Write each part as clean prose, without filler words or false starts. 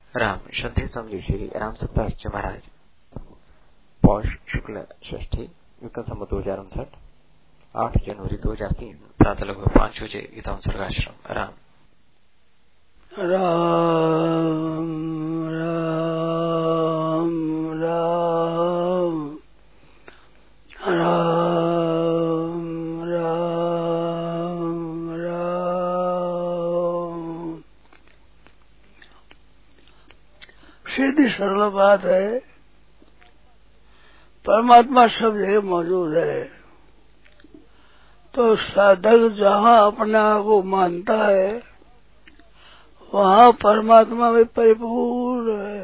राम श्रद्धेय स्वामी श्री राम सप्ताह जी महाराज पौष शुक्ल षष्ठी विक्रम संवत 2059 8 जनवरी 2003 प्रातः लगभग 5 बजे गीता सर्गाश्रम राम राम राम राम राम राम राम। सीधी सरल बात है, परमात्मा सब जगह मौजूद है। तो साधक जहाँ अपने आप को मानता है वहाँ परमात्मा में परिपूर्ण है।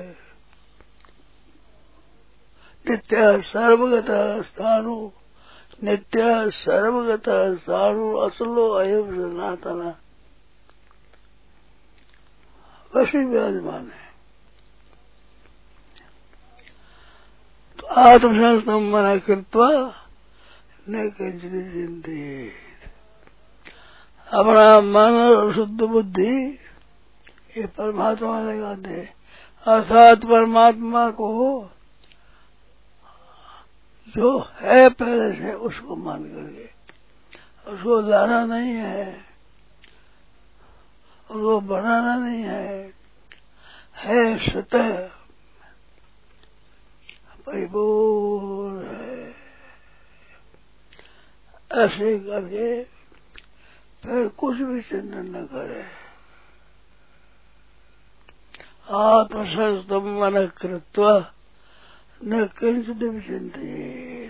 नित्य सर्वगत स्थानु नित्य सर्वगत स्थानु असलो अयम सनातन वैसे विराजमान है। तो आत्मसंस्थम मना कृत्वा न चिंती, अपना मन और शुद्ध बुद्धि ये परमात्मा लगाते, अर्थात परमात्मा को जो है पहले से उसको मान करके, उसको लाना नहीं है, उसको बनाना नहीं है स्वतः परिपूर्ण है। ऐसे करके फिर कुछ भी चिंतन न करे। आत्मसंस्थम मन कृत्वा न किंचित विचिंतित।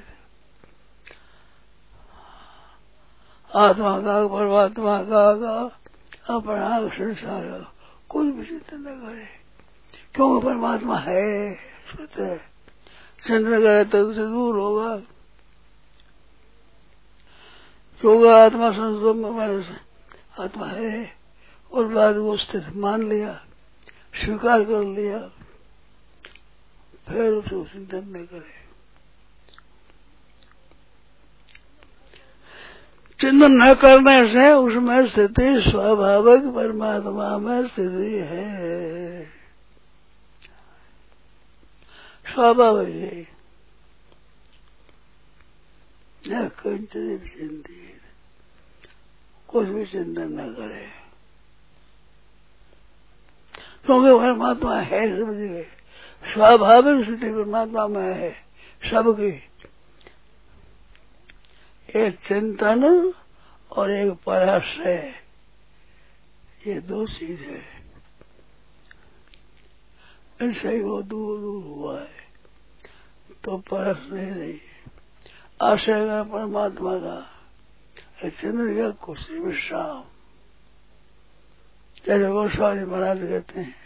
आत्मा का परमात्मा का अपना संसार का कोई भी चिंतन न करे, क्योंकि परमात्मा है स्वतः। चिंतन करे तो उसे दूर होगा। क्योंकि आत्मा संस्थम आत्मा है और बाद वो स्थित मान लिया, स्वीकार कर लिया, फिर उसको चिंतन नहीं करे। चिंतन न करने से उसमें स्थिति स्वाभाविक परमात्मा में स्थिति है, स्वाभाविक है। न कंचित चिंतित, कुछ भी चिंतन न करे, क्योंकि परमात्मा है सब जगह। स्वाभाविक स्थिति परमात्मा में है सबकी। एक चिंतन और एक पराश्रय, ये दो चीज है। इनसे ही वो दूर दूर हुआ है, तो पराश्रय नहीं। आश्रय का परमात्मा का, चिंतन का कुछ विश्राम, जैसे गोस्वामी महाराज कहते हैं,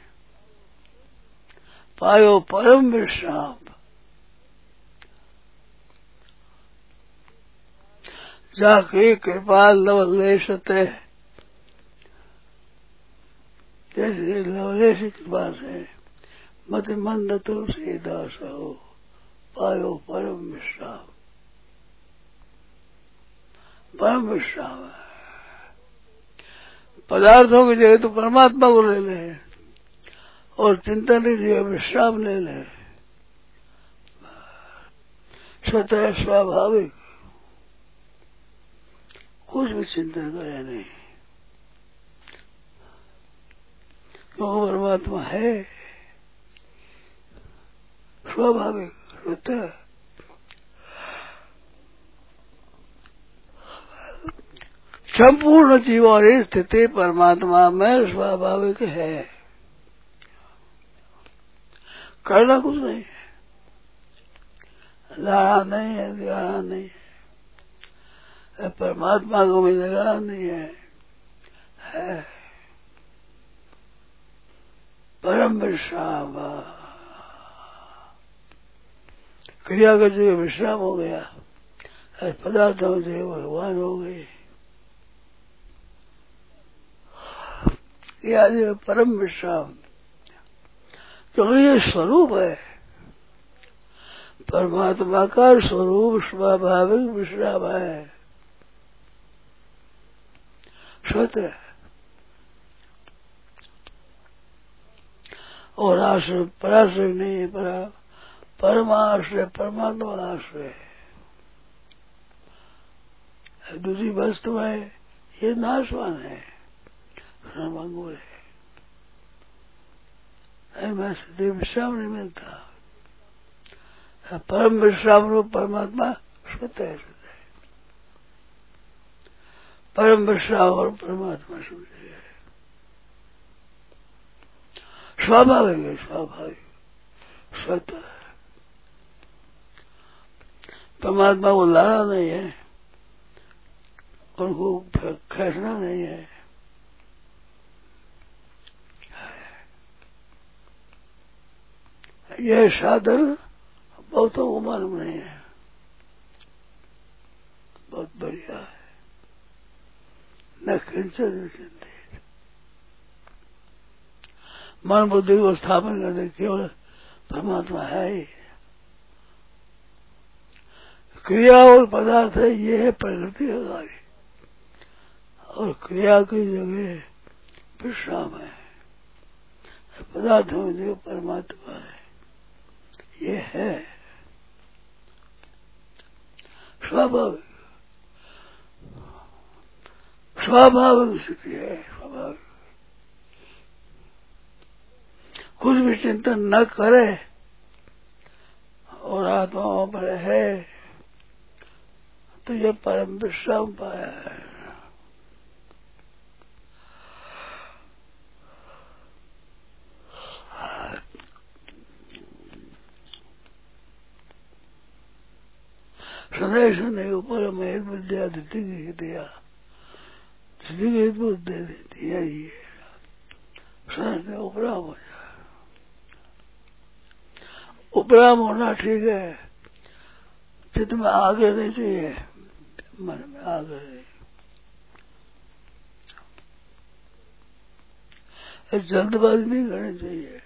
पायो परम विश्राम। जाके कृपाल लवलेशते, जैसे लवलेश कृपा से मत मंद तुलसीदास हो, पायो परम विश्राम। परम विश्राम है। पदार्थों की जगह तो परमात्मा को ले ले और चिंतन की जगह विश्राम ले ले, स्वतः स्वाभाविक, कुछ भी चिंतन करे नहीं, क्योंकि परमात्मा है स्वाभाविक स्वतः। संपूर्ण जीवन की स्थिति परमात्मा में स्वाभाविक है, करना कुछ नहीं है, लाना नहीं है, दिखाना नहीं है, परमात्मा को भी दिखाना नहीं है परम विश्राम। क्रिया का जगह विश्राम हो गया, पदार्थों से भगवान हो गए, यह परम विश्राम। क्योंकि ये स्वरूप है, परमात्मा का स्वरूप स्वाभाविक विश्राम है स्वतः। और आश्रय पराश्रय नहीं है, परमाश्रय परमात्मा आश्रय है। दूसरी वस्तु है ये नाशवान है, क्षणभंगुर है, मैं सदैव विश्राम नहीं मिलता। परम विश्राम रूप परमात्मा शुद्ध है, परम विश्राम और परमात्मा शुद्ध है, स्वाभाविक है, स्वाभाविक स्वतः है। परमात्मा को लाना नहीं है, उनको खींचना नहीं है। यह साधन बहुतों को मालूम नहीं है, बहुत बढ़िया है। न किंचन चिंतित, मन बुद्धि को स्थापन करने केवल परमात्मा है ही। क्रिया और पदार्थ है, ये है प्रकृति का कार्य, और क्रिया की जगह विश्राम है। पदार्थों में जो परमात्मा है, ये है स्वाभाविक, स्वाभाविक स्थिति है, स्वाभाविक। कुछ भी चिंतन न करे और आत्माओं पर है तो ये परम विश्राम पाया है। सदैव सदैव ऊपर में विद्या देती दिया बुद्ध दे देती है, ये सदैव उपराम हो जाए। उपराम होना ठीक है, चित्त में आगे नहीं चाहिए, मन में आगे नहीं। जल्दबाजी नहीं करनी चाहिए,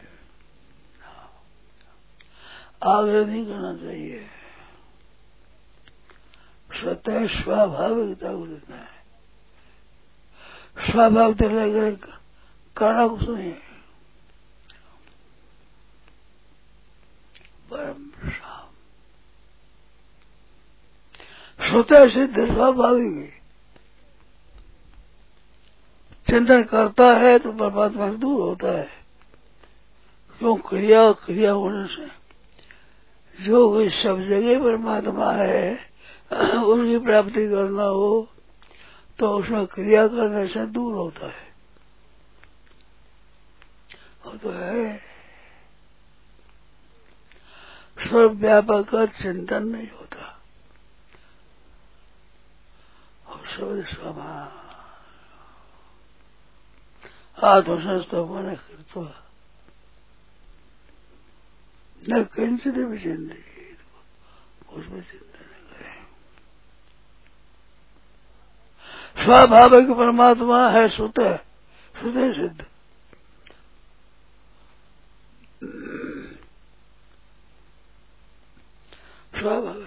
आगे नहीं करना चाहिए। स्वतः स्वाभाविकता को देना है, स्वाभाविकता लेकर करना कुछ नहीं है। परम विश्राम स्वतः सिद्ध स्वाभाविक चिंतन करता है तो परमात्मा से दूर होता है। क्यों? क्रिया होने से जो कोई सब जगह परमात्मा है उसकी प्राप्ति करना हो तो उसमें क्रिया करने से दूर होता है। वो तो है सर्वव्यापक का चिंतन नहीं होता, और शब्द समान आत्मसंस्थो मन कृत्वा न किंचित भी चिंतित, उसमें चिंता नहीं करें। स्वाभाविक परमात्मा है, स्वतः सिद्ध। स्वाभाविक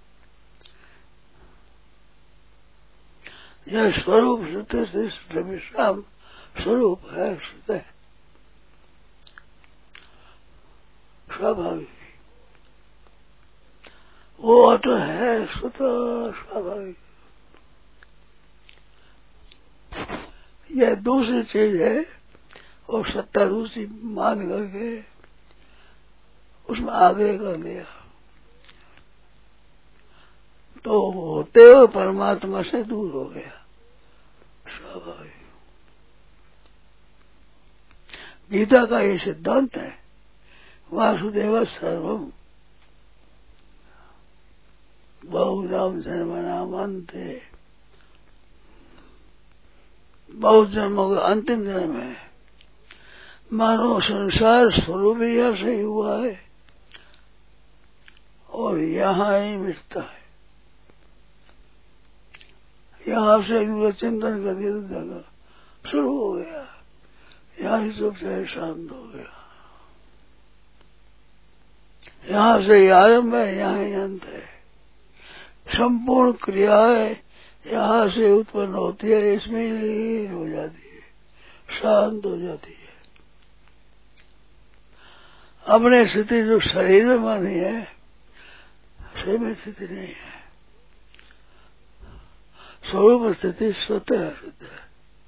यह स्वरूप स्वतः से विश्राम स्वरूप है, स्वतः स्वाभाविक वो अटल है, स्वतः स्वाभाविक। यह दूसरी चीज है और सत्ता दूसरी मान करके उसमें आगे कर लिया तो होते हुए परमात्मा से दूर हो गया, स्वाभाविक। गीता का ये सिद्धांत है, वासुदेव सर्वम बहुनाम जन्मनामंते, बहुत जन्मों का अंतिम जन्म है। मानो संसार स्वरूप यह से हुआ है और यहाँ ही मिटता है। यहाँ से चिंतन करके तो जगह शुरू हो गया, यहाँ ही चुपचाप शांत हो गया। यहाँ से ही आरंभ है, यहाँ ही अंत है। संपूर्ण क्रियाएं यहाँ से उत्पन्न होती है, इसमें ही हो जाती है, शांत हो जाती है। अपने स्थिति जो शरीर में मानी है सही में स्थिति नहीं है। स्वरूप स्थिति स्वतः शुद्ध है,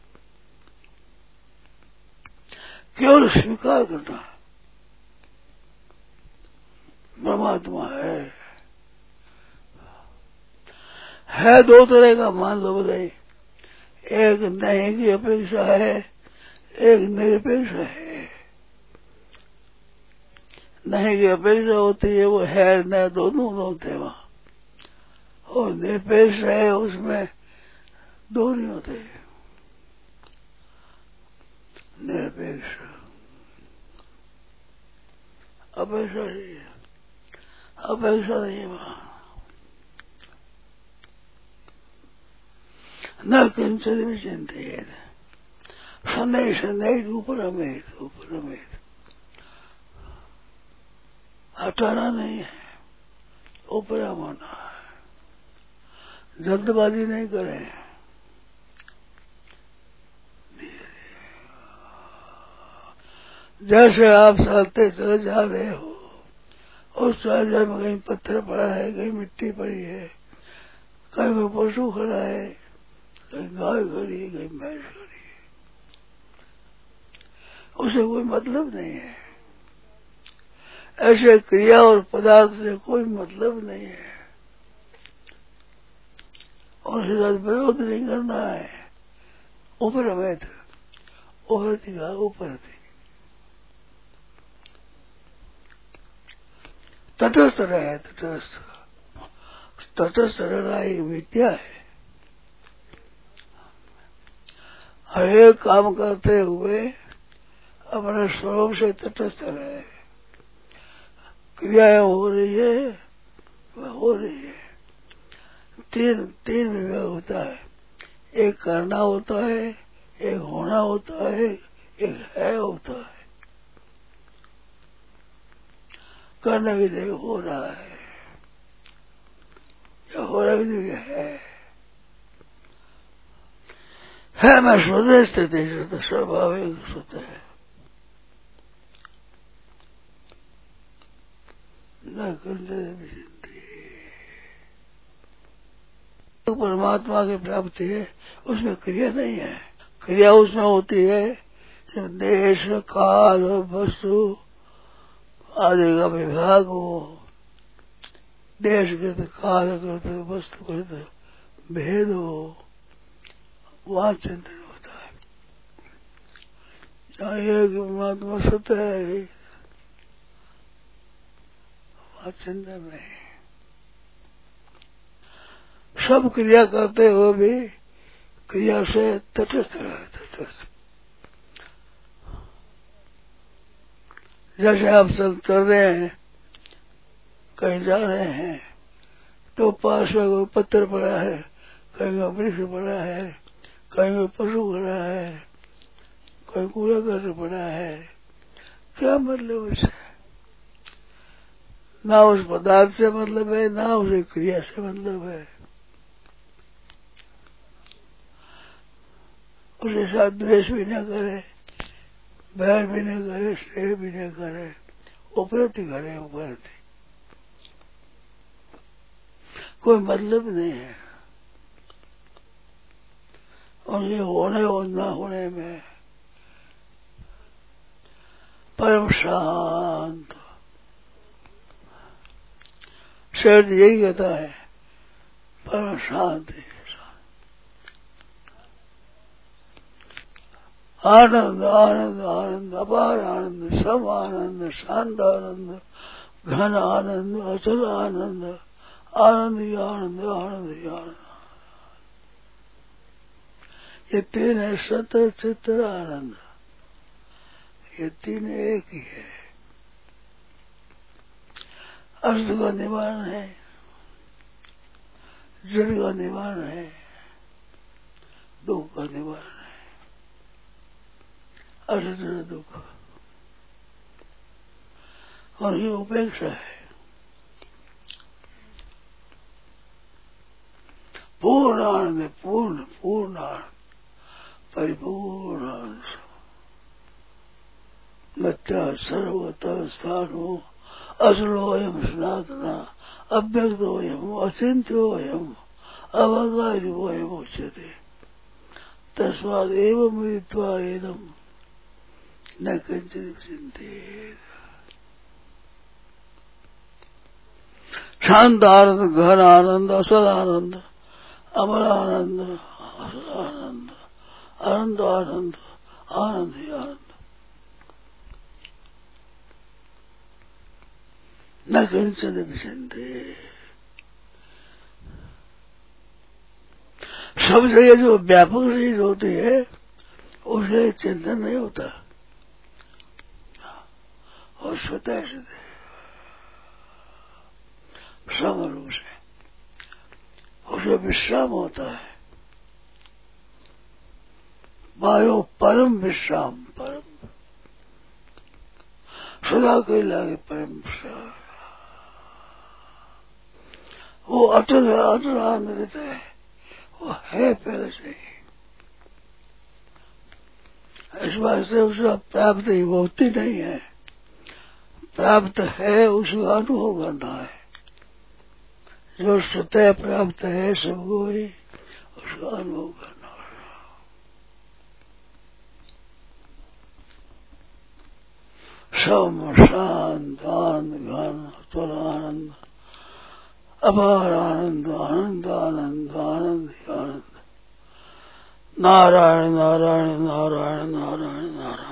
केवल स्वीकार करना परमात्मा है। दो तरह का मान लो भाई, एक नहीं की अपेक्षा है, एक निरपेक्ष है। नहीं की अपेक्षा होती है वो है न, दोनों होते हैं वहां, और निरपेक्ष है उसमें दो नहीं होते। निरपेक्ष अपेक्षा नहीं है, अपेक्षा नहीं है वहां। न किंचित विचिंतित, शनैः शनैः उपरमेत उपरमेत, हटाना नहीं है, उपरा माना है। जल्दबाजी नहीं करें, जैसे आप चलते चले जा रहे हो, उस चार्जर में कहीं पत्थर पड़ा है, कहीं मिट्टी पड़ी है, कहीं कोई पशु खड़ा है, कहीं गाय खड़ी है, कहीं भैंस खड़ी है, उसे कोई मतलब नहीं है। ऐसे क्रिया और पदार्थ से कोई मतलब नहीं है, और उसके साथ विरोध नहीं करना है। ऊपर हमें उभरती का ऊपर थी, तटस्थ रहे, तटस्थ तटस्थ रहना एक विद्या है। हर एक काम करते हुए अपने स्वरूप से तटस्थ रहे। क्रियाएं हो रही है, वह हो रही है। तीन विभाग होता है, एक करना होता है, एक होना होता है, एक है होता है। करने की जगह हो रहा है, या हो रहा की जगह है मैं स्वतः स्थिति शुद्ध, स्वाभाविक शुद्ध है। न तो परमात्मा की प्राप्ति है, उसमें क्रिया नहीं है। क्रिया उसमें होती है जब देश काल वस्तु आदि का विभाग हो, देश कृत काल कृत वस्तु कृत भेद हो, वहाँ चिंतन होता है। जहाँ ये परमात्मा सत्य है, वहाँ चिंतन नहीं। सब क्रिया करते हुए भी क्रिया से तटस्थ रहे, तटस्थ। जैसे आप सब चल रहे हैं, कहीं जा रहे हैं, तो पास में कोई पत्थर पड़ा है, कहीं कोई वृक्ष पड़ा है, कहीं कोई पशु खड़ा है, कहीं कूड़ा कर पड़ा है, क्या मतलब उससे? ना उस पदार्थ से मतलब है, ना उस क्रिया से मतलब है। उसके साथ द्वेष भी न करे, बैर भी न करे, स्नेह भी न करे, उपरति करे, उपरति। कोई मतलब नहीं है। और ये होने और ना होने में परम शांत। शरद यही कहता है, परम शांति। आनंद आनंद आनंद, अपार आनंद, सब आनंद, शांत आनंद, घन आनंद, अचल आनंद, आनंद ही आनंद, आनंद ही आनंद। ये तीन है, सत चित्त आनंद। ये तीन एक ही है। अस्त का निवारण है, जड़ का निवारण है, दुख का निवारण है। असत दुख और ये उपेक्षा है। पूर्ण आनंद है, पूर्ण पूर्ण आनंद, परिपूर्ण आनंद। मिथ्या सर्वतः स्थानो असलोऽयं सनातनः अव्यक्तोऽयम् अचिन्त्योऽयम् अवगाह्योऽयम् उच्यते। तस्मादेव मिलित्वा एदं न किंचित् चिंतेत्। शांतानंद, घन आनंद, असद आनंद, अमर आनंद, असद आनंद, आनंद आनंद, आनंद ही आनंद, न किंचित् चिंतेत्। सब जगह जो व्यापक चीज होती है उसे चिंतन नहीं होता, और स्वतः सिद्ध समरूप से उसे विश्राम होता है। वायो परम विश्राम, परम सदा के लागे परम विश्राम। वो अटल अटल आनंद है, वो है पहले से ही। इस वास्ते उसका प्राप्ति होती नहीं है, प्राप्त है उसका अनुभव करना है। जो स्वतः प्राप्त है सबको ही उसका अनुभव करना है। सम शांत आनंद घन तुल आनंद अपार आनंद, आनंद आनंद, आनंद ही आनंद। नारायण नारायण नारायण नारायण नारायण।